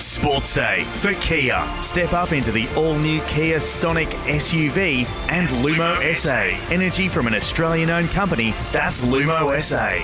Sports Day for Kia. Step up into the all-new Kia Stonic SUV and Lumo SA. Energy from an Australian-owned company, that's Lumo SA.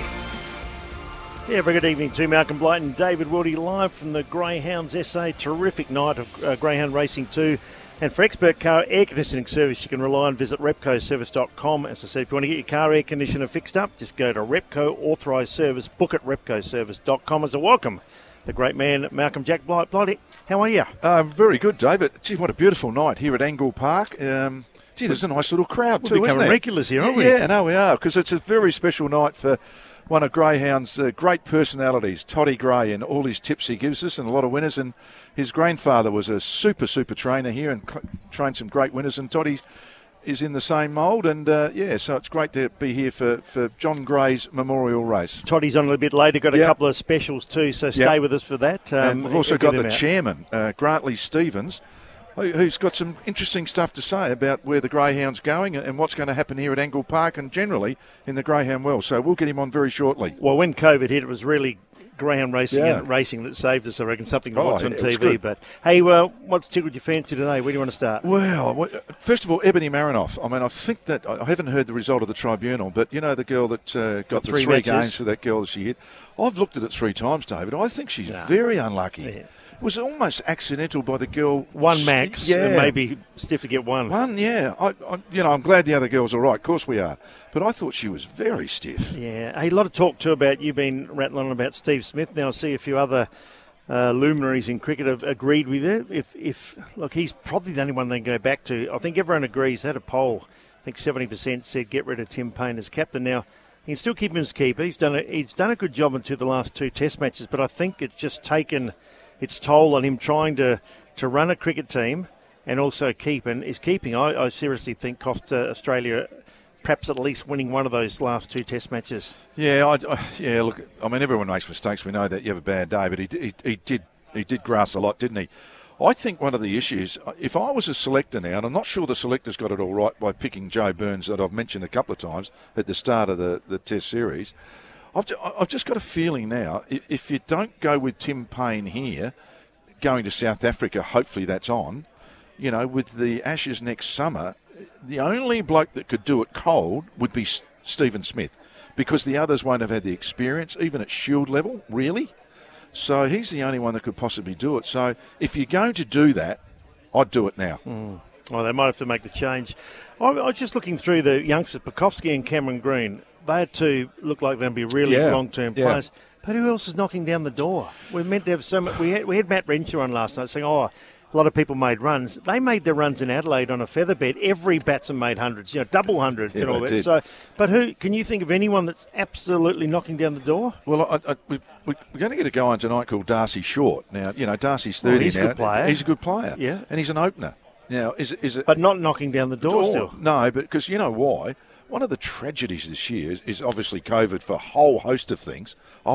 Yeah, very good evening to Malcolm Blight and David Wildy live from the Greyhounds SA. Terrific night of Greyhound Racing 2. And for expert car air conditioning service, you can rely on visit repcoservice.com. As I said, if you want to get your car air conditioner fixed up, just go to Repco Authorised Service, book at repcoservice.com. As a welcome, the great man, Malcolm Jack Blight. Blighty, how are you? Very good, David. Gee, what a beautiful night here at Angle Park. Gee, there's a nice little crowd too, isn't there? We're becoming regulars here, aren't we? Yeah, no, we are, because it's a very special night for one of Greyhound's great personalities, Toddy Gray, and all his tips he gives us and a lot of winners. And his grandfather was a super trainer here and trained some great winners. And Toddy is in the same mould. And, so it's great to be here for John Gray's memorial race. Toddy's on a little bit later, got a couple of specials too, so stay with us for that. And we've also got the chairman, Grantley Stevens, who's got some interesting stuff to say about where the Greyhound's going and what's going to happen here at Angle Park and generally in the Greyhound world. So we'll get him on very shortly. Well, when COVID hit, it was really Greyhound racing and racing that saved us, I reckon, something to watch on TV. But, hey, what's tickled your fancy today? Where do you want to start? Well, first of all, Ebony Marinoff. I mean, I think that I haven't heard the result of the tribunal, but you know the girl that got the three games for that girl that she hit? I've looked at it 3 times, David. I think she's very unlucky. Yeah. It was almost accidental by the girl. One max, and maybe stiff to get one. One, yeah. I'm glad the other girl's all right. Of course we are. But I thought she was very stiff. Yeah. Hey, a lot of talk, too, about you been rattling on about Steve Smith. Now I see a few other luminaries in cricket have agreed with you. Look, he's probably the only one they can go back to. I think everyone agrees. They had a poll. I think 70% said get rid of Tim Payne as captain. Now, he can still keep him as keeper. He's done a good job into the last 2 test matches, but I think it's just taken its toll on him trying to run a cricket team and also keep. And his keeping, I seriously think, cost Australia perhaps at least winning one of those last 2 test matches. Yeah, look, I mean, everyone makes mistakes. We know that you have a bad day, but he did grass a lot, didn't he? I think one of the issues, if I was a selector now, and I'm not sure the selector's got it all right by picking Joe Burns that I've mentioned a couple of times at the start of the test series, I've just got a feeling now, if you don't go with Tim Payne here, going to South Africa, hopefully that's on, with the Ashes next summer, the only bloke that could do it cold would be Stephen Smith, because the others won't have had the experience, even at Shield level, really. So he's the only one that could possibly do it. So if you're going to do that, I'd do it now. Well, they might have to make the change. I was just looking through the youngsters, Pekowski and Cameron Green. They two look like they'll be really long-term players. But who else is knocking down the door? We're meant to have so much. We had Matt Renshaw on last night saying, a lot of people made runs. They made their runs in Adelaide on a featherbed. Every batsman made hundreds, double hundreds and all that. Did. So, but who can you think of anyone that's absolutely knocking down the door? Well, we're going to get a guy on tonight called Darcy Short. Now, Darcy's 30 he's now. A good player. He's a good player. Yeah. And he's an opener. Now, is it? But not knocking down the door still. No, but because you know why? One of the tragedies this year is obviously COVID for a whole host of things.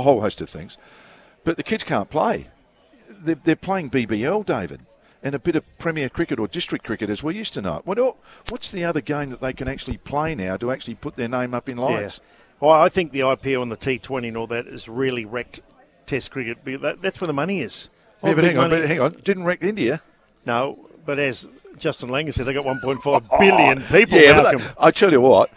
But the kids can't play. They're playing BBL, David, and a bit of Premier cricket or district cricket as we used to know. What's the other game that they can actually play now to actually put their name up in lights? Yeah. Well, I think the IPL and the T20 and all that has really wrecked Test cricket. That's where the money is. Yeah, but hang on. Didn't wreck India. No, but as Justin Langer said, they got 1.5 billion people. I tell you what,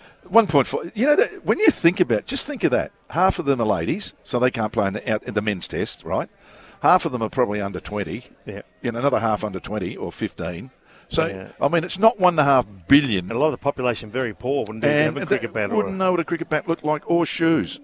1.4. When you think about it, just think of that. Half of them are ladies, so they can't play in the men's test, right? Half of them are probably under 20. Yeah. Another half under 20 or 15. So, I mean, it's not 1.5 billion. And a lot of the population very poor wouldn't have a cricket bat. Wouldn't know what a cricket bat looked like or shoes.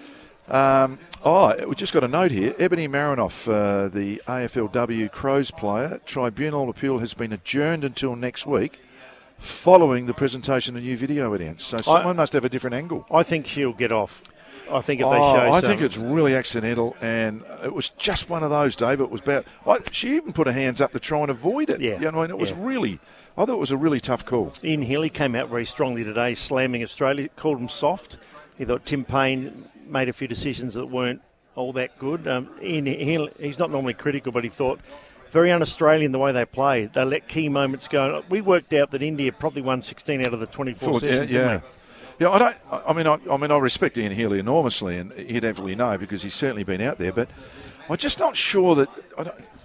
We just got a note here. Ebony Marinoff, the AFLW Crows player, tribunal appeal has been adjourned until next week following the presentation of new video evidence. So someone must have a different angle. I think she'll get off. I think if they show I think it's really accidental, and it was just one of those, Dave. It was about. She even put her hands up to try and avoid it. Yeah. It was really. I thought it was a really tough call. Ian Healy came out very strongly today, slamming Australia, called him soft. He thought Tim Payne made a few decisions that weren't all that good. Ian Healy, he's not normally critical, but he thought very un-Australian the way they play. They let key moments go. We worked out that India probably won 16 out of the 24 sessions, didn't they? Yeah, I respect Ian Healy enormously, and he'd definitely know because he's certainly been out there. But I'm just not sure that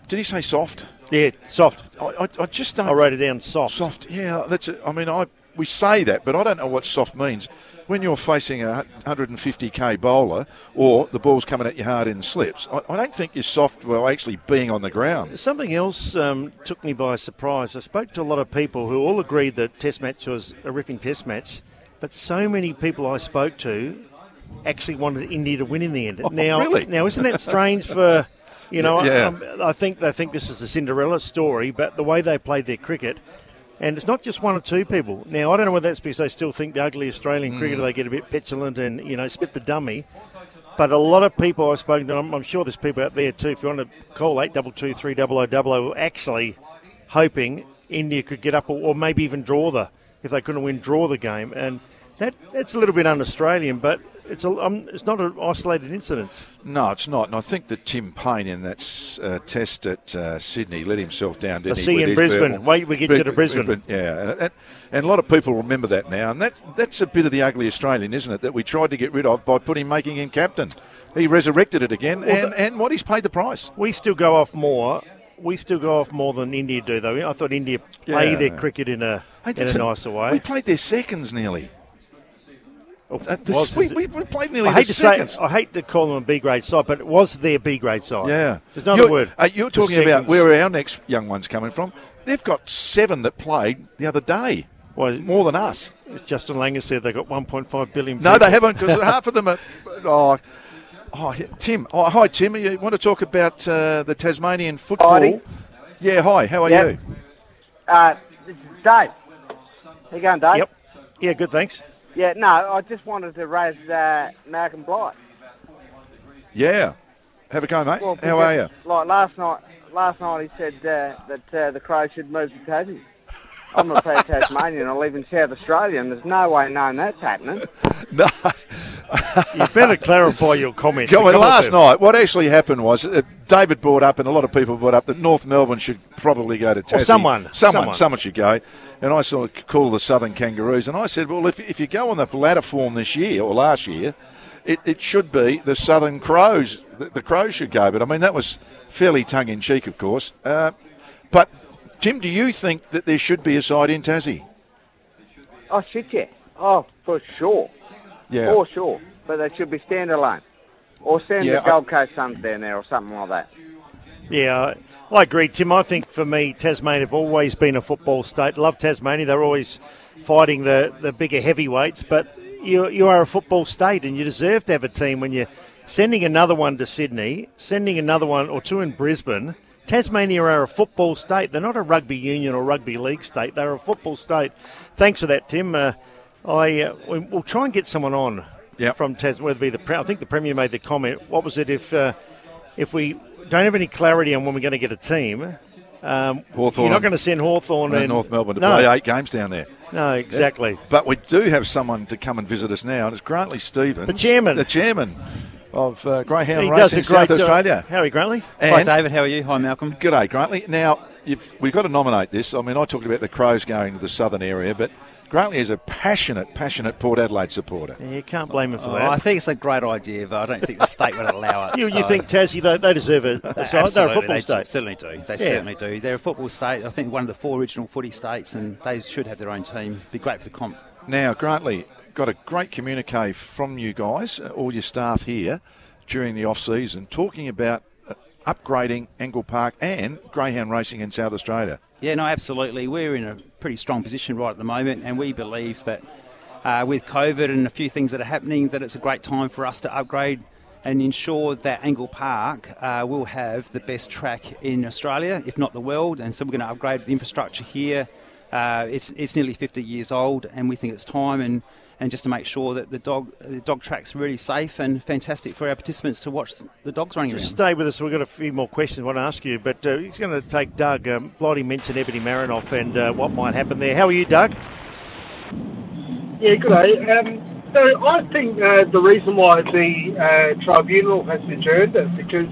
Did he say soft? Yeah, soft. I just don't. I wrote it down, soft. Soft, yeah. That's it. I mean, we say that, but I don't know what soft means. When you're facing a 150k bowler or the ball's coming at you hard in the slips, I don't think you're soft while actually being on the ground. Something else took me by surprise. I spoke to a lot of people who all agreed that Test match was a ripping Test match, but so many people I spoke to actually wanted India to win in the end. Really? Now, isn't that strange for, Yeah. I think they think this is a Cinderella story, but the way they played their cricket, and it's not just one or two people. Now, I don't know whether that's because they still think the ugly Australian cricketer, they get a bit petulant and, spit the dummy. But a lot of people I've spoken to, I'm sure there's people out there too, if you want to call 8223 300 actually hoping India could get up or maybe even if they couldn't win, draw the game. And that's a little bit un-Australian, but it's not an isolated incident. No, it's not. And I think that Tim Payne in that test at Sydney let himself down, didn't he? See in Brisbane. Wait, we get you to Brisbane. Yeah, and a lot of people remember that now. And that's a bit of the ugly Australian, isn't it, that we tried to get rid of by making him captain. He resurrected it again, and what he's paid the price. We still go off more. Than India do, though. I thought India play their cricket in a nicer way. We played their seconds nearly. We played nearly I hate to call them a B-grade side, but it was their B-grade side. Yeah. There's no other word. You're talking about where our next young one's coming from. They've got 7 that played the other day. Well, more than us. As Justin Langer said, they've got 1.5 billion people. No, they haven't, because half of them are... Tim. Hi, Tim. You want to talk about the Tasmanian football? Hi. Yeah, hi. How are you? This is Dave. How you going, Dave? Yep. Yeah, good, thanks. Yeah, no, I just wanted to raise Malcolm Blight. Yeah. Have a go, mate. Well, how are you? Like last night he said that the Crows should move to Tassie. I'm a proud Tasmanian. I live in South Australia, and there's no way knowing that's happening. No. You better clarify your comments. Last night, what actually happened was David brought up, and a lot of people brought up, that North Melbourne should probably go to Tassie. Or someone should go. And I sort of called the Southern Kangaroos, and I said, well, if you go on the ladder form this year or last year, it should be the Southern Crows. The Crows should go. But, I mean, that was fairly tongue-in-cheek, of course. But, Tim, do you think that there should be a side in Tassie? Oh, shit, yeah. Oh, for sure. Yeah. For sure. But they should be standalone. Or send the Gold Coast Suns down there or something like that. Yeah, I agree, Tim. I think for me, Tasmania have always been a football state. Love Tasmania. They're always fighting the bigger heavyweights. But you are a football state, and you deserve to have a team. When you're sending another one to Sydney, sending another one or two in Brisbane, Tasmania are a football state. They're not a rugby union or rugby league state. They're a football state. Thanks for that, Tim. We'll try and get someone on from Tasmania. Whether it be I think the Premier made the comment. What was it if we don't have any clarity on when we're going to get a team? Hawthorn. You're not going to send Hawthorn and North Melbourne to play 8 games down there. No, exactly. Yeah. But we do have someone to come and visit us now, and it's Grantley Stevens. The chairman of Greyhound Racing South Australia. How are you, Grantley? Hi, David. How are you? Hi, Malcolm. G'day, Grantley. Now, we've got to nominate this. I mean, I talked about the Crows going to the southern area, but Grantley is a passionate Port Adelaide supporter. Yeah, you can't blame him for that. I think it's a great idea, but I don't think the state would allow it. You think Tassie, they deserve a side? They're a football state. Certainly do. They certainly do. They're a football state. I think one of the 4 original footy states, and they should have their own team. Be great for the comp. Now, Grantley, got a great communique from you guys, all your staff here, during the off-season, talking about upgrading Angle Park and Greyhound Racing in South Australia. Yeah, no, absolutely. We're in a pretty strong position right at the moment, and we believe that with COVID and a few things that are happening, that it's a great time for us to upgrade and ensure that Angle Park will have the best track in Australia, if not the world. And so we're going to upgrade the infrastructure here. It's nearly 50 years old, and we think it's time, and just to make sure that the dog track's really safe and fantastic for our participants to watch the dogs running around. Stay with us. We've got a few more questions I want to ask you, but he's going to take Doug. Blighty mentioned Ebony Marinoff and what might happen there. How are you, Doug? Yeah, good day. So I think the reason why the tribunal has adjourned it because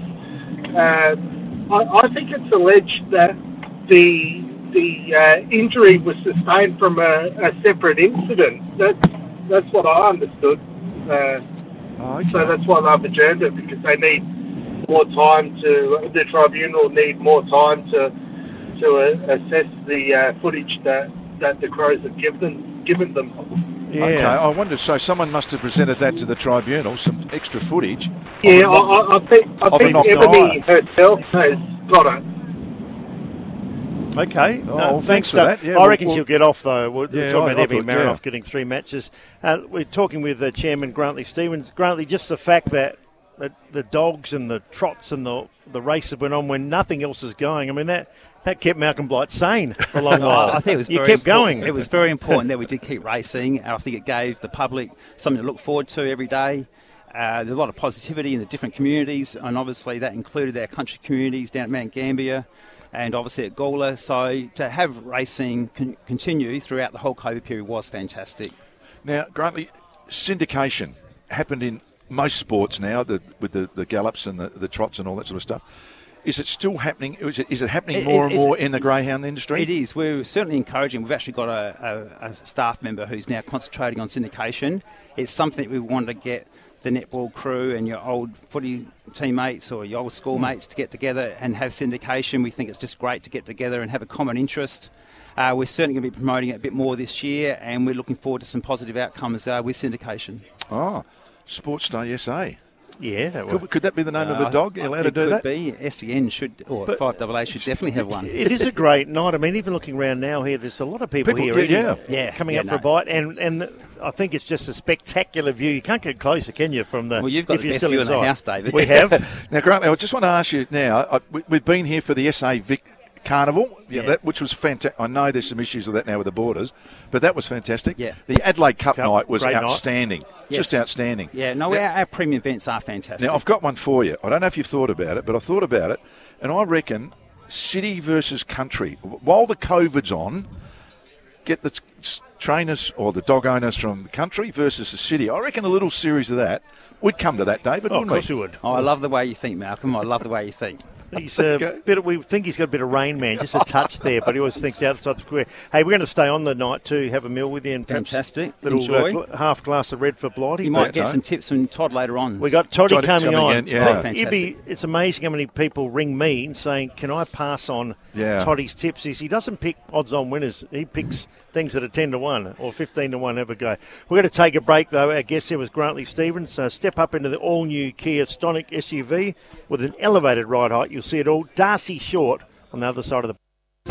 I think it's alleged that the injury was sustained from a separate incident. That's what I understood. Okay. So that's why they've adjourned it, because they need more time the tribunal need more time to assess the footage that the Crows have given them. Yeah. Okay, I wonder. So someone must have presented that to the tribunal, some extra footage. Yeah, I think Ebony herself has got it. Okay. Oh, thanks for that. Yeah, I reckon she'll get off, though. We're talking about Ebony Marinoff yeah. getting 3 matches. We're talking with Chairman Grantley Stevens. Grantley, just the fact that the dogs and the trots and the races went on when nothing else is going, I mean, that kept Malcolm Blight sane for a long while. I think it was you very kept going. It was very important that we did keep racing. I think it gave the public something to look forward to every day. There's a lot of positivity in the different communities, and obviously that included our country communities down at Mount Gambier and obviously at Gawler. So to have racing continue throughout the whole COVID period was fantastic. Now, Grantley, syndication happened in most sports now, with the gallops and the trots and all that sort of stuff. Is it still happening? Is it happening more and more in the greyhound industry? It is. We're certainly encouraging. We've actually got a staff member who's now concentrating on syndication. It's something that we want to get the netball crew and your old footy teammates or your old schoolmates to get together and have syndication. We think it's just great to get together and have a common interest. We're certainly going to be promoting it a bit more this year, and we're looking forward to some positive outcomes with syndication. Oh, Sports Day SA. Yeah. Could that be the name of a dog? Are you allowed to do that? It could be. SEN should, or 5AA should definitely have one. It is a great night. I mean, even looking around now here, there's a lot of people here coming up for a bite, and I think it's just a spectacular view. You can't get closer, can you, from the... Well, you've got the best view in the house, David. We have. Now, Grantley, I just want to ask you now, we've been here for the SA Vic Carnival, which was fantastic. I know there's some issues with that now with the borders, but that was fantastic. Yeah. The Adelaide Cup night was outstanding. Yes. Just outstanding. Yeah, no, our premium events are fantastic. Now, I've got one for you. I don't know if you've thought about it, but I thought about it, and I reckon city versus country. While the COVID's on, get the trainers or the dog owners from the country versus the city. I reckon a little series of that. We'd come to that, David, wouldn't we? Of course we would. Oh, I love the way you think, Malcolm. I love the way you think. He's we think he's got a bit of Rain Man, just a touch there, but he always thinks outside the square. Hey, we're going to stay on the night to have a meal with you and fantastic. Little half glass of red for Blighty. You might get some tips from Todd later on. We got Toddy coming on. Again, yeah. Fantastic. It's amazing how many people ring me and saying, "Can I pass on Toddy's tips?" He doesn't pick odds-on winners. He picks things that are 10-1 or 15-1 ever go. We're going to take a break though. Our guest here was Grantley Stevens. Step up into the all-new Kia Stonic SUV with an elevated ride height. You'll see it all. Darcy Short on the other side of the...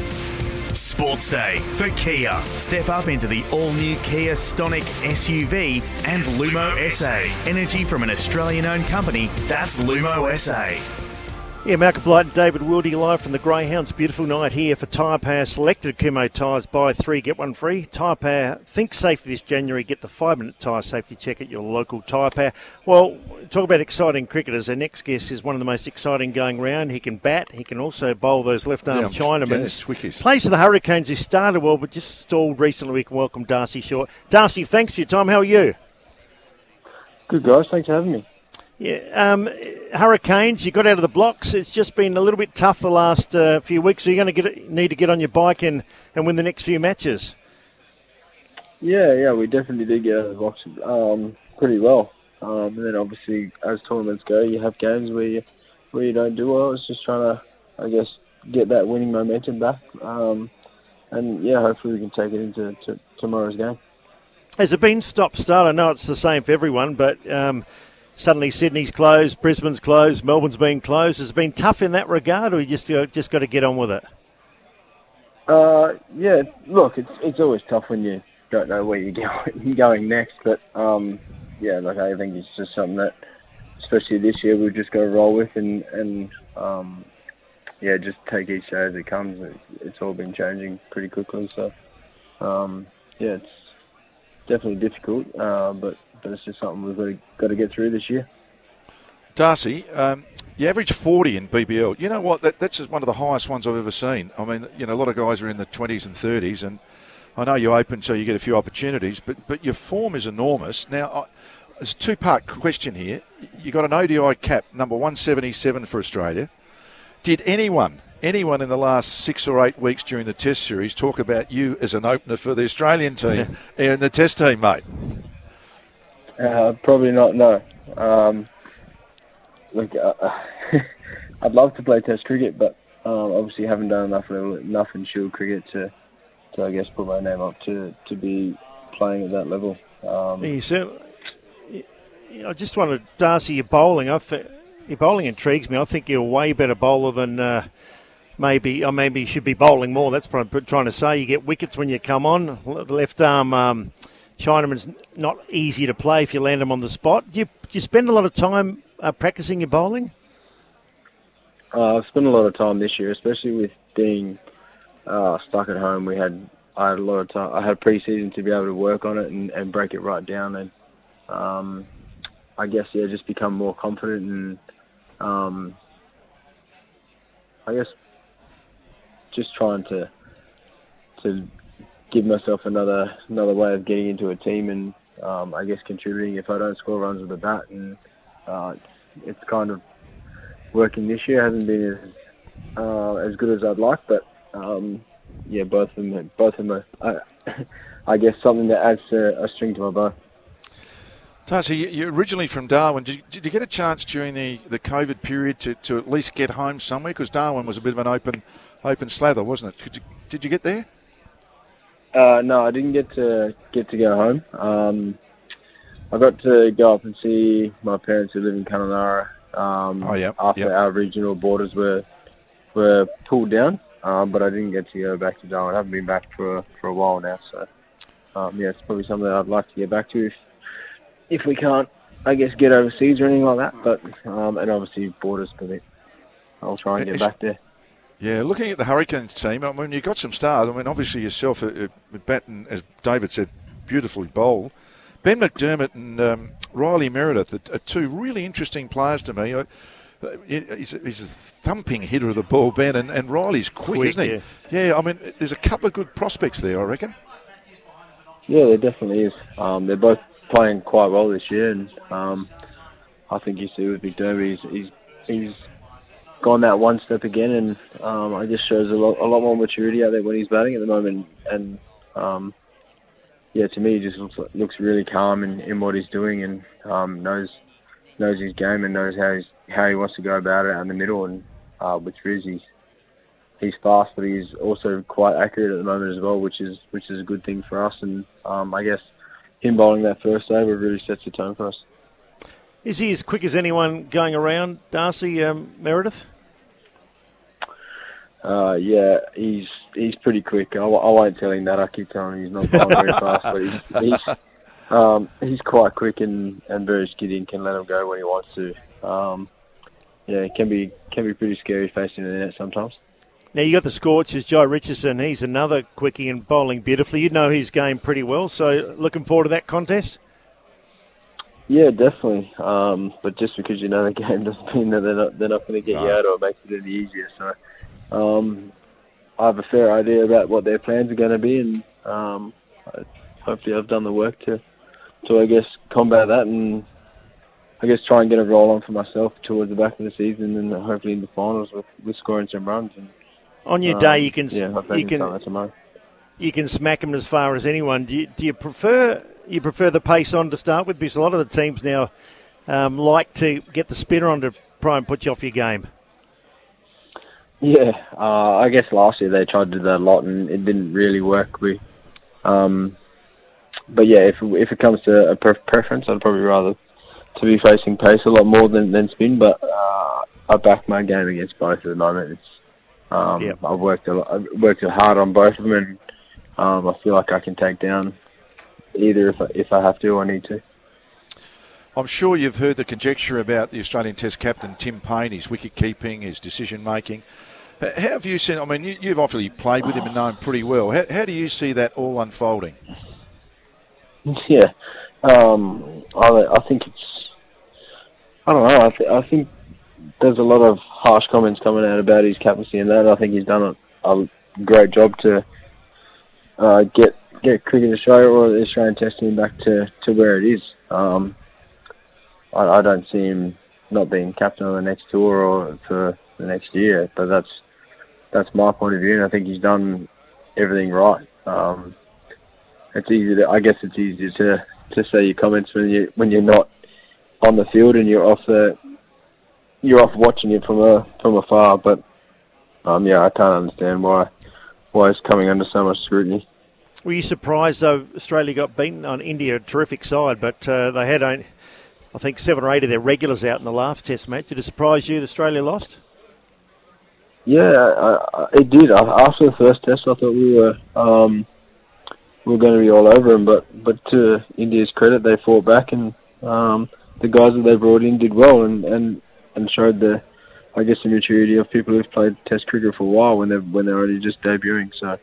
Sports Day for Kia. Step up into the all-new Kia Stonic SUV and Lumo SA. Energy from an Australian-owned company. That's Lumo SA. Yeah, Malcolm Blight and David Wildy live from the Greyhounds. Beautiful night here for Tyre Power. Selected Kumho tyres, buy 3, get 1 free. Tyre Power, think safely this January. Get the 5-minute tyre safety check at your local Tyre Power. Well, talk about exciting cricketers. Our next guest is one of the most exciting going round. He can bat. He can also bowl those left-arm Chinamen. Plays for the Hurricanes, who started well but just stalled recently. We can welcome Darcy Short. Darcy, thanks for your time. How are you? Good, guys. Thanks for having me. Yeah, Hurricanes, you got out of the blocks. It's just been a little bit tough the last few weeks, so you're going to need to get on your bike and win the next few matches. Yeah, we definitely did get out of the blocks pretty well. And then obviously, as tournaments go, you have games where you don't do well. It's just trying to, I guess, get that winning momentum back. And yeah, hopefully we can take it into tomorrow's game. Has it been stop-start? I know it's the same for everyone, but... suddenly Sydney's closed, Brisbane's closed, Melbourne's been closed. Has it been tough in that regard, or you just got to get on with it? Yeah, look, it's always tough when you don't know where you're going next. But yeah, like I think it's just something that, especially this year, we've just got to roll with and yeah, just take each day as it comes. It's all been changing pretty quickly, so yeah, it's definitely difficult, but it's just something we've got to get through this year. Darcy, you average 40 in BBL. You know what? That's just one of the highest ones I've ever seen. I mean, a lot of guys are in the 20s and 30s, and I know you're open, so you get a few opportunities, but your form is enormous. Now, there's a two-part question here. You got an ODI cap, number 177 for Australia. Did anyone in the last 6 or 8 weeks during the Test series talk about you as an opener for the Australian team and the Test team, mate? Probably not, no. look, I'd love to play Test cricket, but obviously haven't done enough in Shield cricket to I guess put my name up to be playing at that level. I just wanted, Darcy, your bowling. Your bowling intrigues me. I think you're a way better bowler than maybe you should be bowling more. That's what I'm trying to say. You get wickets when you come on. The left arm Chinaman's not easy to play if you land him on the spot. Do you spend a lot of time practicing your bowling? I've spent a lot of time this year, especially with being stuck at home. I had a lot of time. I had pre-season to be able to work on it and break it right down, and I guess just become more confident and I guess just trying to give myself another way of getting into a team and I guess contributing if I don't score runs with the bat, and it's kind of working this year. Hasn't been as good as I'd like, but both of them are I guess something that adds a string to my bow. Darcy, you're originally from Darwin. Did you get a chance during the COVID period to at least get home somewhere? Because Darwin was a bit of an open slather, wasn't it? Did you get there? No, I didn't get to go home. I got to go up and see my parents who live in Kununurra after our regional borders were pulled down, but I didn't get to go back to Darwin. I haven't been back for a while now, so it's probably something that I'd like to get back to if we can't, I guess, get overseas or anything like that. But and obviously borders permit, I'll try and get back there. Yeah, looking at the Hurricanes team, I mean, you've got some stars. I mean, obviously yourself, Batten, as David said, beautifully bowled. Ben McDermott and Riley Meredith are two really interesting players to me. He's a thumping hitter of the ball, Ben, and Riley's quick, isn't he? Yeah, I mean, there's a couple of good prospects there, I reckon. Yeah, there definitely is. They're both playing quite well this year, and I think you see with McDermott, he's gone that one step again, and I guess shows a lot more maturity out there when he's batting at the moment. And to me, he just looks really calm in what he's doing, and knows his game and knows how he wants to go about it out in the middle. And with Riz, he's fast, but he's also quite accurate at the moment as well, which is a good thing for us. And I guess him bowling that first over really sets the tone for us. Is he as quick as anyone going around, Darcy, Meredith? He's pretty quick. I won't tell him that. I keep telling him he's not going very fast, but he's quite quick and very skiddy and can let him go when he wants to. It can be pretty scary facing the net sometimes. Now, you got the Scorchers, Joe Richardson. He's another quickie and bowling beautifully. You know his game pretty well, so looking forward to that contest? Yeah, definitely. But just because you know the game doesn't mean that they're not going to get you out or make it any easier. So I have a fair idea about what their plans are going to be, and hopefully I've done the work to I guess, combat that and I guess try and get a roll on for myself towards the back of the season and hopefully in the finals with scoring some runs. And on your day, you can smack them as far as anyone. Do you prefer the pace on to start with? Because a lot of the teams now like to get the spinner on to try and put you off your game. Yeah, I guess last year they tried to do that a lot and it didn't really work. But yeah, if it comes to a preference, I'd probably rather to be facing pace a lot more than spin. But I back my game against both at the moment. I've worked hard on both of them, and I feel like I can take down either if I have to or need to. I'm sure you've heard the conjecture about the Australian Test captain Tim Paine, his wicket keeping, his decision making. How have you seen? I mean, you've obviously played with him and know him pretty well. How do you see that all unfolding? Yeah, I think it's. I don't know. I think there's a lot of harsh comments coming out about his captaincy and that. I think he's done a great job to get Cricket Australia or the Australian Test team back to where it is. I don't see him not being captain on the next tour or for the next year, but that's my point of view, and I think he's done everything right. It's easier to say your comments when you're not on the field and you're off the you're off watching it from afar. But I can't understand why it's coming under so much scrutiny. Were you surprised, though, Australia got beaten on India, a terrific side, but they had, I think, 7 or 8 of their regulars out in the last Test match. Did it surprise you that Australia lost? Yeah, it did. After the first Test, I thought we were going to be all over them, but to India's credit, they fought back, and the guys that they brought in did well and showed the maturity of people who've played Test cricket for a while when they're only just debuting. So,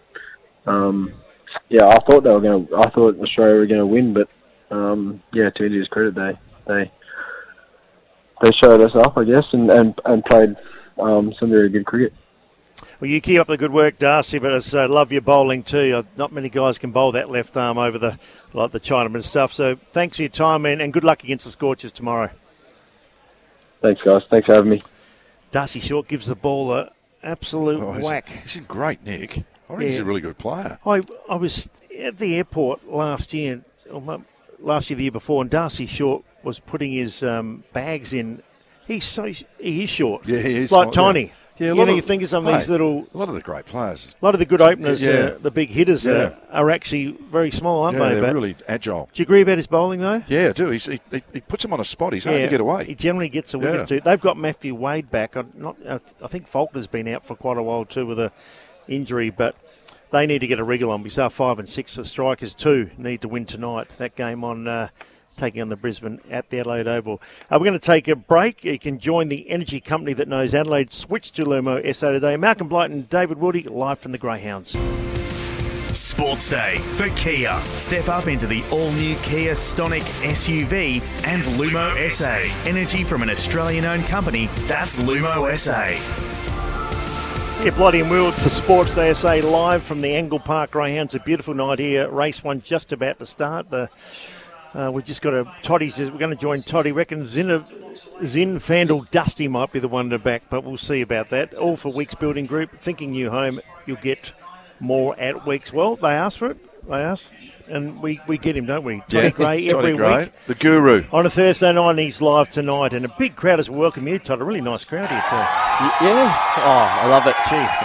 I thought Australia were going to win, but to India's credit, they showed us up, I guess, and played some very good cricket. Well, you keep up the good work, Darcy, but I love your bowling too. Not many guys can bowl that left arm over the Chinaman stuff. So thanks for your time, and good luck against the Scorchers tomorrow. Thanks, guys. Thanks for having me. Darcy Short gives the ball an absolute whack. He's in great nick. I think he's a really good player. I was at the airport last year, the year before, and Darcy Short was putting his bags in. He is short. Yeah, he is. Like tiny. Yeah, you think of some of these little... A lot of the great players. A lot of the good openers, the big hitters, are actually very small, aren't they? Yeah, they're really agile. Do you agree about his bowling, though? Yeah, I do. He puts him on a spot. He's hard to get away. He generally gets a wicket too. They've got Matthew Wade back. I think Faulkner's been out for quite a while too with an injury, but they need to get a wriggle on because they're 5 and 6. The Strikers too need to win tonight. That game on... taking on the Brisbane at the Adelaide Oval. We're going to take a break. You can join the energy company that knows Adelaide. Switch to Lumo SA today. Malcolm Blight and David Woody live from the Greyhounds. Sports Day for Kia. Step up into the all-new Kia Stonic SUV and Lumo SA. Energy from an Australian-owned company. That's Lumo SA. Yeah, Blighty and Willard for Sports Day SA live from the Angle Park Greyhounds. A beautiful night here. Race 1 just about to start. We've just got we're going to join Toddy. Reckon Zin Fandle Dusty might be the one to back, but we'll see about that. All for Weeks Building Group. Thinking new home, you'll get more at Weeks. Well, they asked for it. And we get him, don't we? Toddy Gray every week. The guru. On a Thursday night, and he's live tonight. And a big crowd as we welcome you, Todd. A really nice crowd here, too. Yeah. Oh, I love it.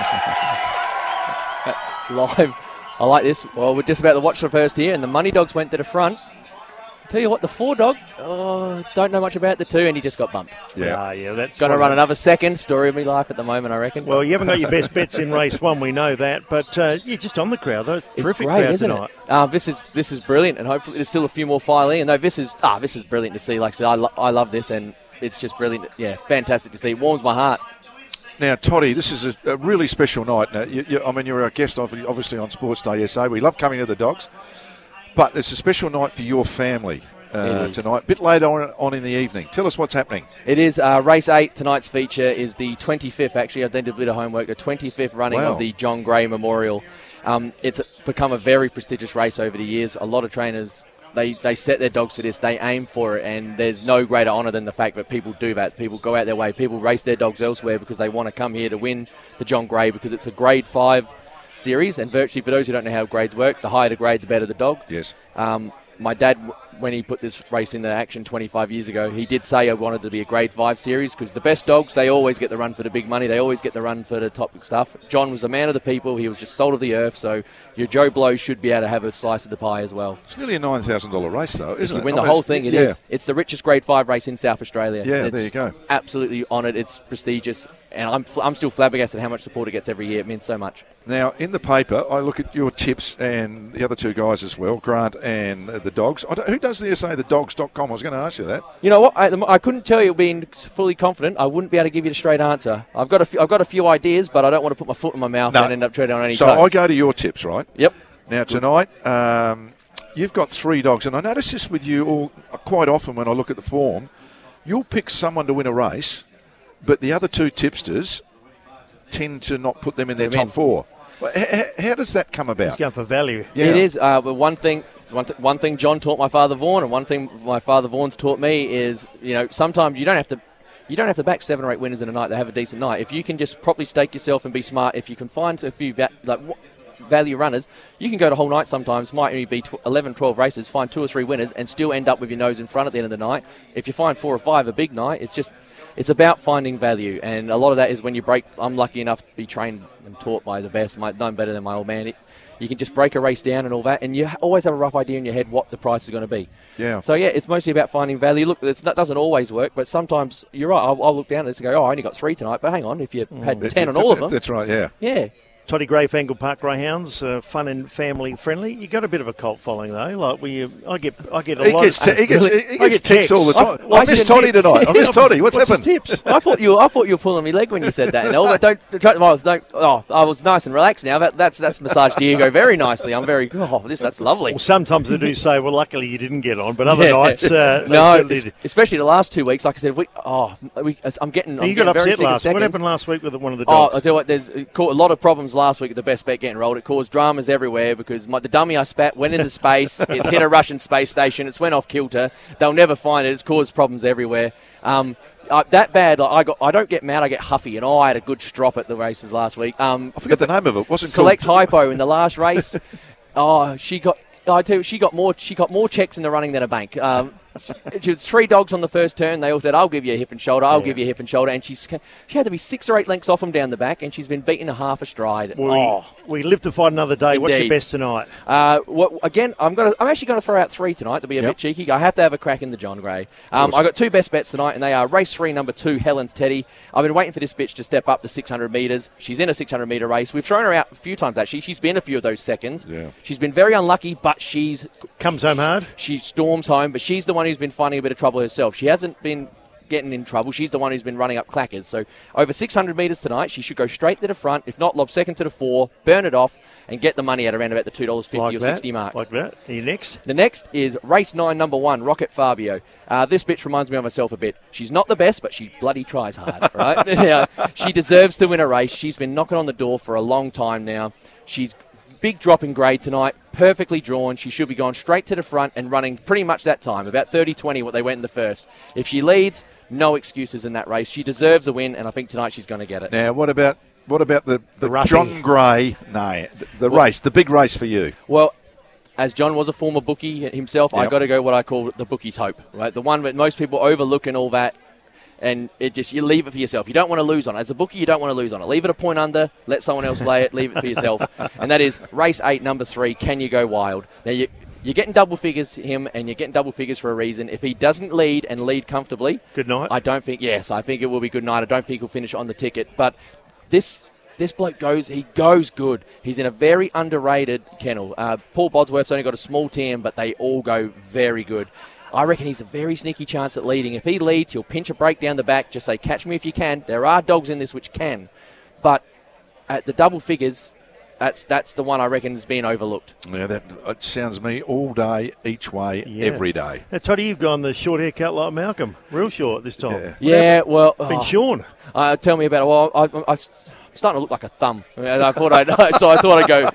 Jeez. Live. I like this. Well, we're just about to watch the first here, and the Money Dogs went to the front. Tell you what, the 4 dog, don't know much about the 2, and he just got bumped. That's going to run another second. Story of my life at the moment, I reckon. Well, you haven't got your best bets in race 1, we know that, but you're just on the crowd, though. Terrific great, crowd isn't tonight. This is brilliant, and hopefully there's still a few more file in. No, this is brilliant to see. Like I said, I love this, and it's just brilliant. Yeah, fantastic to see. It warms my heart. Now, Toddy, this is a really special night. Now, you're our guest, obviously, on Sports Day SA. We love coming to the Dogs, but it's a special night for your family. Tonight, a bit later on in the evening. Tell us what's happening. It is race 8. Tonight's feature is the 25th. Actually, I've done a bit of homework. The 25th running of the John Gray Memorial. It's become a very prestigious race over the years. A lot of trainers, they set their dogs to this. They aim for it, and there's no greater honour than the fact that people do that. People go out their way. People race their dogs elsewhere because they want to come here to win the John Gray because it's a Grade 5 series, and virtually, for those who don't know how grades work, the higher the grade, the better the dog. Yes. My dad, when he put this race into action 25 years ago, he did say I wanted it to be a Grade 5 series because the best dogs, they always get the run for the big money. They always get the run for the top stuff. John was a man of the people. He was just salt of the earth, so your Joe Blow should be able to have a slice of the pie as well. It's nearly a $9,000 race, though, isn't it? If you win the whole thing, it is. It's the richest Grade 5 race in South Australia. Yeah, there you go. Absolutely honoured. It's prestigious. And I'm still flabbergasted how much support it gets every year. It means so much. Now, in the paper, I look at your tips and the other 2 guys as well, Grant and the Dogs. Who does the SA, thedogs.com? I was going to ask you that. You know what? I couldn't tell you being fully confident. I wouldn't be able to give you the straight answer. I've got a few ideas, but I don't want to put my foot in my mouth and end up treading on any toes. So I go to your tips, right? Yep. Now, tonight, you've got 3 dogs, and I notice this with you all quite often when I look at the form. You'll pick someone to win a race, but the other 2 tipsters tend to not put them in their top 4. How does that come about? He's going for value. Yeah. It is. But one thing John taught my father Vaughan, and one thing my father Vaughan's taught me is, sometimes you don't have to back 7 or 8 winners in a night that have a decent night. If you can just properly stake yourself and be smart, if you can find a few value runners, you can go to whole night sometimes, might only be 11, 12 races, find 2 or 3 winners and still end up with your nose in front at the end of the night. If you find 4 or 5 a big night, it's about finding value, and a lot of that is when you break. I'm lucky enough to be trained and taught by the best, none better than my old man. You can just break a race down and all that, and you always have a rough idea in your head what the price is going to be. Yeah. So, it's mostly about finding value. Look, that doesn't always work, but sometimes you're right. I'll look down at this and go, I only got 3 tonight, but hang on, if you had 10 on all of them. That's right, yeah. Yeah. Toddy Gray, Angle Park Greyhounds, fun and family friendly. You got a bit of a cult following though. Like I get a lot. He gets texts all the time. I miss Toddy Toddy tonight. I miss Toddy. What's happened? Tips? I thought you were pulling my leg when you said that. And all, don't. I was nice and relaxed now. That's massaged Diego very nicely. I'm very. That's lovely. Well, sometimes they do say, well, luckily you didn't get on, but other nights, no, especially the last 2 weeks. Like I said, I'm getting. You got upset last. What happened last week with one of the dogs? I tell you what, there's a lot of problems last week with the best bet getting rolled. It caused dramas everywhere because the dummy I spat went into space. It's hit a Russian space station. It's went off kilter. They'll never find it. It's caused problems everywhere. That bad. I don't get mad. I get huffy. And I had a good strop at the races last week. I forget the name of it. Wasn't Select Hypo in the last race. She got more checks in the running than a bank. She was 3 dogs on the first turn. They all said, I'll give you a hip and shoulder, I'll give you a hip and shoulder. And she had to be 6 or 8 lengths off them down the back, and she's been beaten a half a stride. We live to fight another day. Indeed. What's your best tonight? Again, I'm actually going to throw out 3 tonight to be a bit cheeky. I have to have a crack in the John Gray. I got 2 best bets tonight, and they are race 3, number 2, Helen's Teddy. I've been waiting for this bitch to step up to 600 metres. She's in a 600-metre race. We've thrown her out a few times, actually. She's been a few of those seconds. Yeah. She's been very unlucky, but she's... Comes home hard? She storms home, but she's the one who's been finding a bit of trouble herself. She hasn't been getting in trouble. She's the one who's been running up clackers. So over 600 metres tonight, she should go straight to the front. If not, lob second to the 4, burn it off, and get the money at around about the $2.50 or 60 mark. Like that. Are you next? The next is race 9, number 1, Rocket Fabio. This bitch reminds me of myself a bit. She's not the best, but she bloody tries hard, right? She deserves to win a race. She's been knocking on the door for a long time now. She's big drop in grade tonight, perfectly drawn. She should be going straight to the front and running pretty much that time, about 30-20 what they went in the first. If she leads, no excuses in that race. She deserves a win, and I think tonight she's going to get it. Now, what about the John Gray? No, race, the big race for you. Well, as John was a former bookie himself, I got to go what I call the bookie's hope, right? The one that most people overlook and all that. And you leave it for yourself. You don't want to lose on it. As a bookie, you don't want to lose on it. Leave it a point under. Let someone else lay it. Leave it for yourself. And that is race 8, number 3. Can you go wild? Now you're getting double figures him, and you're getting double figures for a reason. If he doesn't lead and lead comfortably, good night. I think it will be good night. I don't think he'll finish on the ticket. But this bloke goes good. He's in a very underrated kennel. Paul Bodsworth's only got a small team, but they all go very good. I reckon he's a very sneaky chance at leading. If he leads, he'll pinch a break down the back, just say, catch me if you can. There are dogs in this which can. But at the double figures, that's the one I reckon is being overlooked. Yeah, it sounds me all day, each way, every day. Now, Toddy, you've gone the short haircut like Malcolm. Real short this time. Yeah, well... Been shorn. Tell me about it. Well, I'm starting to look like a thumb. I thought I'd go...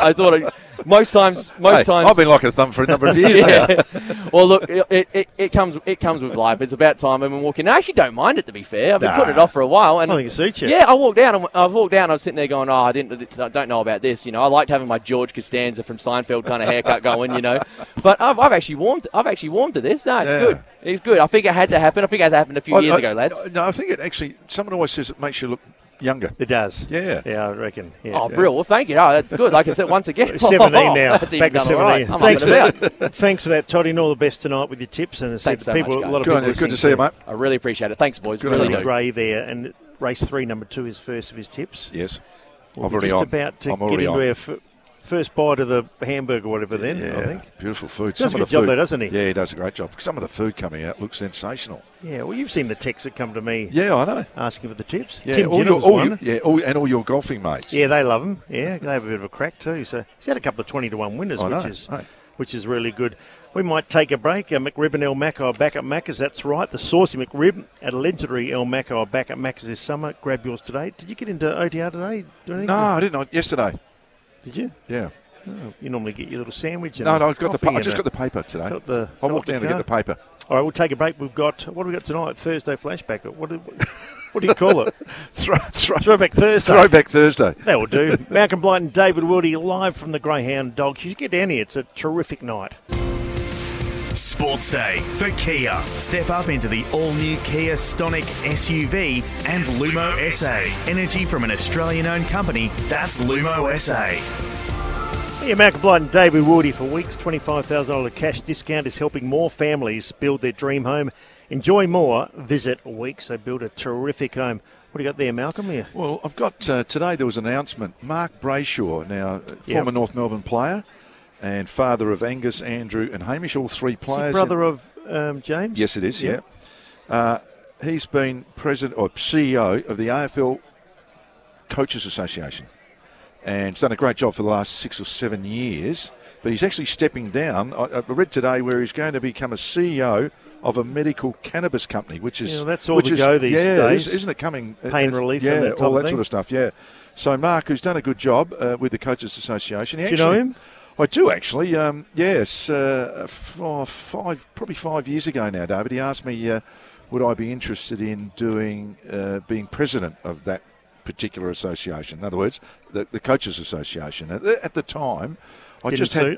Most times, I've been like a thumb for a number of years now. Well, look, it comes with life. It's about time I've been walking. I actually don't mind it, to be fair. I've been putting it off for a while, and I think it suits you. Yeah, I walked down. I was sitting there going, I don't know about this. I liked having my George Costanza from Seinfeld kind of haircut going. But I've actually warmed to this. No, it's good. It's good. I think it had to happen. I think it had to happen a few years ago, lads. No, I think it actually. Someone always says it makes you look younger. It does. Yeah. Yeah, I reckon. Yeah. Oh, brilliant. Well, thank you. Oh, that's good. Like I said, once again. 17 now. That's back to 17. Right. Thanks for that, Toddy, and all the best tonight with your tips. And thanks so much, guys. A lot of people good to see you, mate. I really appreciate it. Thanks, boys. Good really do. Gray there. And race 3, number 2 is first of his tips. Yes. We're just about to get into our first bite of the hamburger or whatever then, I think. Beautiful food. Does a good job though, doesn't he? Yeah, he does a great job. Some of the food coming out looks sensational. Yeah, well, you've seen the texts that come to me. Yeah, I know. Asking for the tips. Yeah, Tim and all your golfing mates. Yeah, they love them. Yeah, they have a bit of a crack too. So he's had a couple of 20-1 winners, which is really good. We might take a break. McRib and El Mac are back at Macca's. That's right. The Saucy McRib at a legendary El Mac are back at Macca's this summer. Grab yours today. Did you get into OTR today? No, I didn't. Yesterday. Did you? Yeah. Oh, you normally get your little sandwich. No, I just got the paper today. I walked down to get the paper. All right, we'll take a break. What have we got tonight? Thursday flashback. What do you call it? Throwback Thursday. Throwback Thursday. That will do. Malcolm Blight and David Wildy live from the Greyhound Dogs. You should get down here. It's a terrific night. Sports Day for Kia. Step up into the all-new Kia Stonic SUV and Lumo SA. Energy from an Australian-owned company. That's Lumo SA. Yeah, Malcolm Blight and David Wildy for weeks. $25,000 cash discount is helping more families build their dream home. Enjoy more. Visit Weeks. They build a terrific home. What do you got there, Malcolm? Yeah. Well, I've got today there was an announcement. Mark Brayshaw, now former North Melbourne player and father of Angus, Andrew and Hamish, all three players. Is he brother of James? Yes, it is, yeah. He's been president or CEO of the AFL Coaches Association and he's done a great job for the last 6 or 7 years, but he's actually stepping down. I read today where he's going to become a CEO of a medical cannabis company, which is... that's all the go these days. Isn't it coming? Pain relief and that type all of that thing. sort of stuff, yeah. So Mark, who's done a good job with the Coaches Association. Do you know him? I do, actually. Yes. Probably 5 years ago now, David, he asked me would I be interested in being president of that particular association. In other words, the Coaches Association. At the time... No,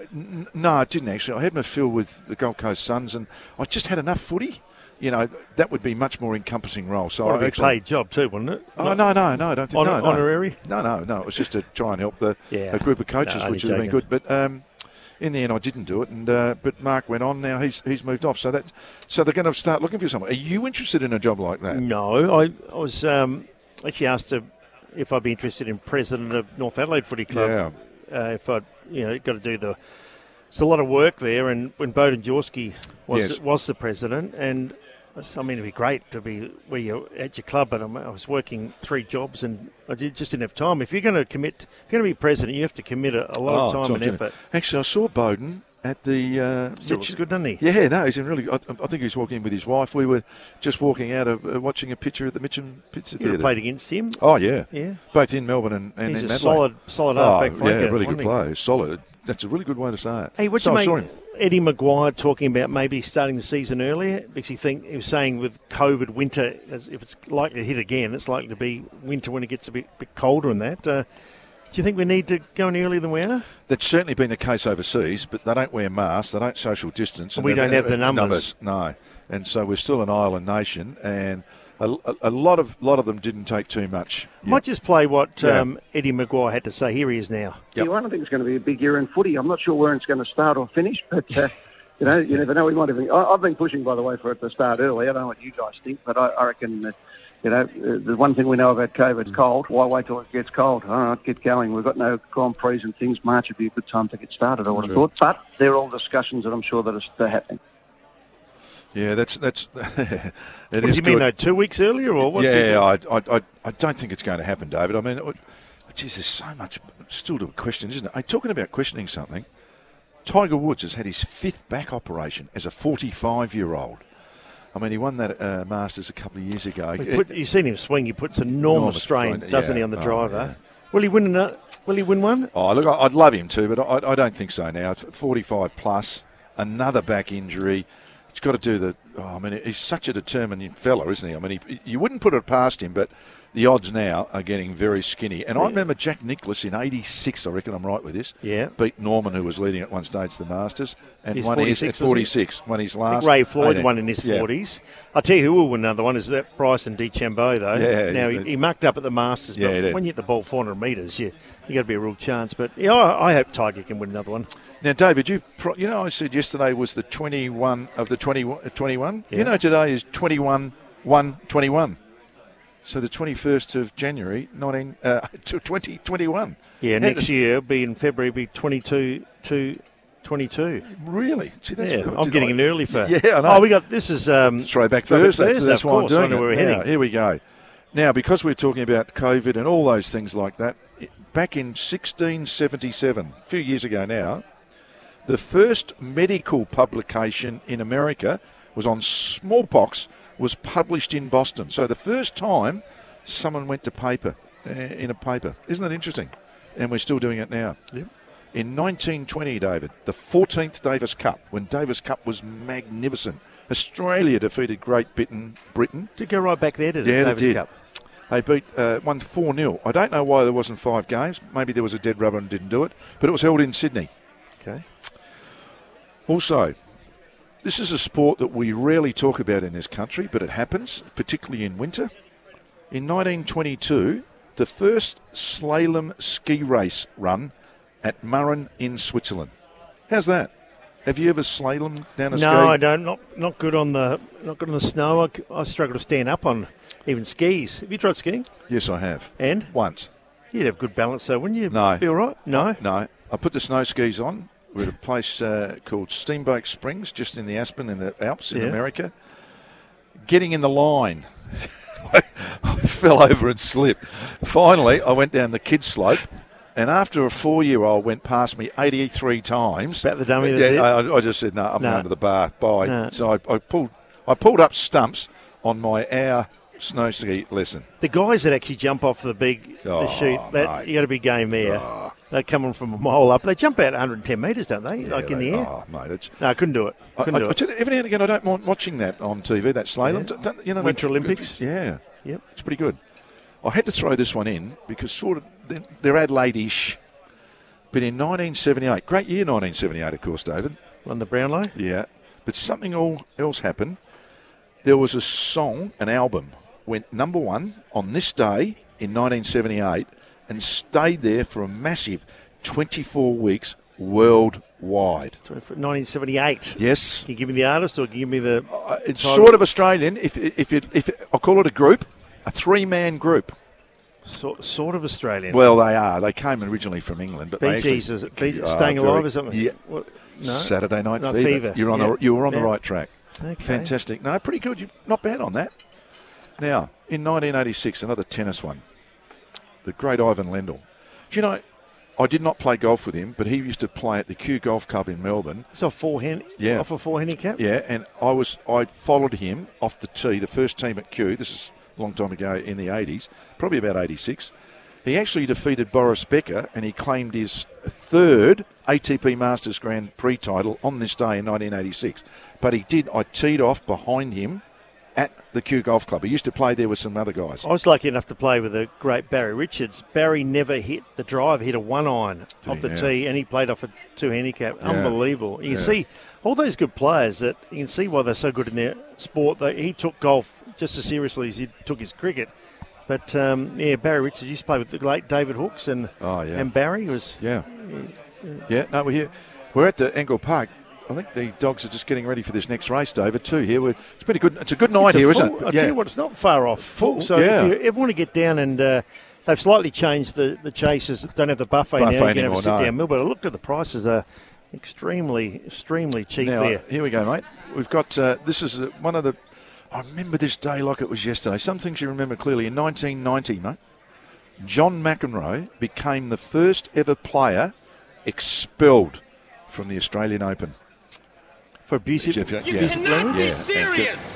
it didn't actually. I had my fill with the Gold Coast Suns, and I just had enough footy. You know, that would be much more encompassing role. So I actually paid job too, wouldn't it? Oh no, I don't think honorary. No. It was just to try and help a group of coaches, which would have been good. But in the end, I didn't do it. And but Mark went on. Now he's moved off. So they're going to start looking for someone. Are you interested in a job like that? No, I was actually asked if I'd be interested in president of North Adelaide Footy Club. Yeah. If I'd got to do it's a lot of work there, and when Bowden Jaworski was the president, and I mean it'd be great to be where you're at your club, but I was working 3 jobs and I just didn't have time. If you're going to be president, you have to commit a lot of time and effort. Actually, I saw Bowden at the... Still looks good, doesn't he? Yeah, no, he's in really... I think he was walking in with his wife. We were just walking out of watching a picture at the Mitcham Pizza Theatre. You played against him? Oh, yeah. Yeah. Both in Melbourne and in He's Adelaide. solid halfback flanker. Yeah, really good player. Solid. That's a really good way to say it. Hey, what you make Eddie Maguire talking about maybe starting the season earlier? Because he was saying with COVID winter, if it's likely to hit again, it's likely to be winter when it gets a bit colder and that. Do you think we need to go any earlier than we are? That's certainly been the case overseas, but they don't wear masks, they don't social distance. And we don't have the numbers. No. And so we're still an island nation, and a lot of them didn't take too much. Might just play what Eddie Maguire had to say. Here he is now. I think it's going to be a big year in footy. I'm not sure where it's going to start or finish, but you never know. We might have. I've been pushing, by the way, for it to start early. I don't know what you guys think, but I reckon. The one thing we know about COVID is cold. Why wait till it gets cold? All right, get going. We've got no Grand Prix and things. March would be a good time to get started, I would have thought. But they're all discussions that I'm sure that are happening. Yeah, that's it. What do you mean, though? 2 weeks earlier, or what's I don't think it's going to happen, David. I mean, geez, there's so much still to question, isn't it? Hey, talking about questioning something, Tiger Woods has had his 5th back operation as a 45-year-old. I mean, he won that Masters a couple of years ago. You've seen him swing. He puts enormous strain, doesn't he, on the driver? Yeah. Will he win one? Oh, look, I'd love him to, but I don't think so now. 45 plus, another back injury. He's got to do he's such a determined fella, isn't he? I mean, you wouldn't put it past him, but the odds now are getting very skinny. And I remember Jack Nicklaus in 86, I reckon I'm right with this, beat Norman, who was leading at one stage the Masters, and won his at 46, won his last. Ray Floyd won in his 40s. I'll tell you who will win another one is that Bryson DeChambeau, though. Yeah, now, he mucked up at the Masters, but when you hit the ball 400 metres, you got to be a real chance. But I hope Tiger can win another one. Now, David, I said yesterday was the 21 of the 21. Yeah. You know, today is 21/1/21. So the 21st of January, 2021. Yeah, next year, be in February, be 22/22. Really? Gee, I'm getting in early for. Yeah, I know. This is Throwback Thursday. That's why I'm doing where we're heading. Here we go. Now, because we're talking about COVID and all those things like that, back in 1677, a few years ago now, the first medical publication in America was on smallpox, was published in Boston. So the first time someone went to paper, in a paper. Isn't that interesting? And we're still doing it now. Yep. In 1920, David, the 14th Davis Cup, when Davis Cup was magnificent, Australia defeated Great Britain. To go right back there to the Davis Cup. They won 4-0. I don't know why there wasn't 5 games. Maybe there was a dead rubber and didn't do it. But it was held in Sydney. Okay. Also, this is a sport that we rarely talk about in this country, but it happens, particularly in winter. In 1922, the first slalom ski race run at Murren in Switzerland. How's that? Have you ever slalom down a ski? No, I don't. Not good on the snow. I struggle to stand up on even skis. Have you tried skiing? Yes, I have. And? Once. You'd have good balance, though, wouldn't you? No. Be all right? No? No. I put the snow skis on. We're at a place called Steamboat Springs, just in the Aspen in the Alps in America. Getting in the line, I fell over and slipped. Finally, I went down the kids' slope, and after a 4-year-old went past me 83 times. About the dummy, I just said, no, I'm going to the bar. Bye. No. So I pulled up stumps on my hour snow ski lesson. The guys that actually jump off the chute, you got to be game there. They're coming from a mile up. They jump out 110 metres, don't they? Yeah, in the air. Oh, mate, no, I couldn't do it. Every now and again, I don't mind watching that on TV. That slalom, Yeah. Winter Olympics. Yeah, yep, it's pretty good. I had to throw this one in because sort of they're Adelaide-ish. But in 1978, great year 1978, of course, David. On the Brownlow? Yeah. But something else happened. There was a song, an album, went number 1 on this day in 1978 and stayed there for a massive 24 weeks worldwide. 1978. Yes. Can you give me the artist or can you give me the... it's sort of Australian. If I call it a group, a 3-man group. Sort of Australian. Well, they are. They came originally from England, but Bee Gees, Staying Alive or something? Yeah. No? Saturday Night Fever. You were on the right track. Okay. Fantastic. No, pretty good. You're not bad on that. Now, in 1986, another tennis one. The great Ivan Lendl. Do you know, I did not play golf with him, but he used to play at the Kew Golf Club in Melbourne. So off a 4 handicap? Yeah, and I followed him off the tee, the first team at Kew. This is a long time ago in the 80s, probably about 86. He actually defeated Boris Becker and he claimed his 3rd ATP Masters Grand Prix title on this day in 1986. But he did. I teed off behind him at the Kew Golf Club. He used to play there with some other guys. I was lucky enough to play with the great Barry Richards. Barry never hit the drive, hit a 1-iron off the tee, and he played off a 2 handicap. Yeah. Unbelievable. You can see all those good players that you can see why they're so good in their sport. He took golf just as seriously as he took his cricket. But, Barry Richards used to play with the late David Hooks, and Barry was... Yeah. No, we're at the Angle Park. I think the dogs are just getting ready for this next race, David, too. Here, it's pretty good. It's a good night here, isn't it? I'll tell you what, it's not far off. Full. So if you ever want to get down and they've slightly changed the chases. Don't have the buffet now. You can have a sit-down meal. But I looked at the prices are extremely cheap now, there. Here we go, mate. We've got, this is one of the, I remember this day like it was yesterday. Some things you remember clearly. In 1990, mate, John McEnroe became the first ever player expelled from the Australian Open. For abusive language? Be serious!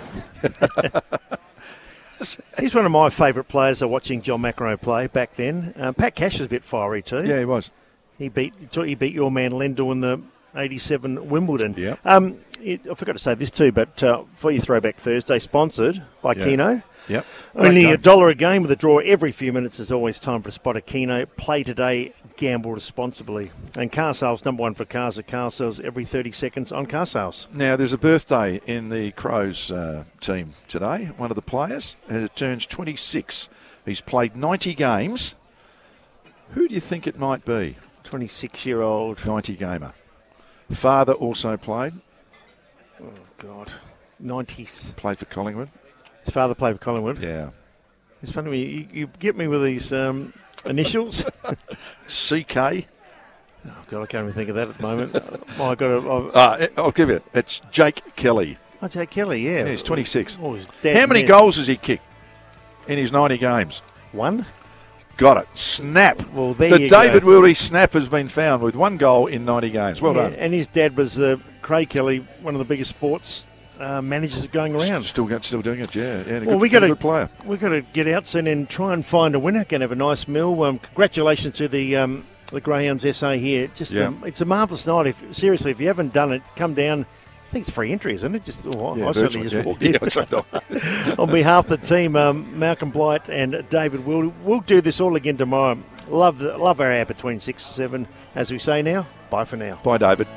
He's one of my favourite players of watching John McEnroe play back then. Pat Cash was a bit fiery too. Yeah, he was. He beat your man Lendl in the 87 Wimbledon. Yeah. I forgot to say this too, but for your Throwback Thursday, sponsored by Keno. Yep. Only $1 a game with a draw every few minutes. There's always time for a spot of Keno. Play today, gamble responsibly. And car sales, number 1 for cars at car sales every 30 seconds on car sales. Now, there's a birthday in the Crows team today. One of the players turns 26. He's played 90 games. Who do you think it might be? 26-year-old. 90 gamer. Father also played. Oh, God. 90s. Played for Collingwood. His father played for Collingwood? Yeah. It's funny when you get me with these initials. CK. Oh, God, I can't even think of that at the moment. I'll give you it. It's Jake Kelly. Oh, Jake Kelly, yeah. He's 26. Oh, he's dead. How many goals has he kicked in his 90 games? 1. Got it. Snap. Well, there the you David go. Wildy snap has been found with 1 goal in 90 games. Well done. And his dad was Craig Kelly, one of the biggest sports managers going around. Still doing it, yeah. And well, good player. We've got to get out soon and try and find a winner. Going to have a nice meal. Congratulations to the Greyhounds SA here. It's a marvellous night. If you haven't done it, come down. think it's free entry, isn't it? I virtually, certainly just walked in. Yeah, so do I. On behalf of the team, Malcolm Blight and David, we'll do this all again tomorrow. Love our hour between 6 and 7. As we say now, bye for now. Bye, David.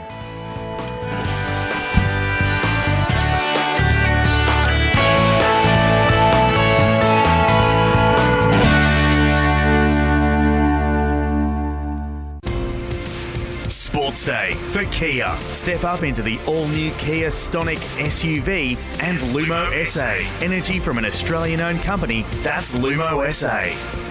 Sports Day for Kia. Step up into the all-new Kia Stonic SUV and Lumo SA. Energy from an Australian-owned company, that's Lumo SA.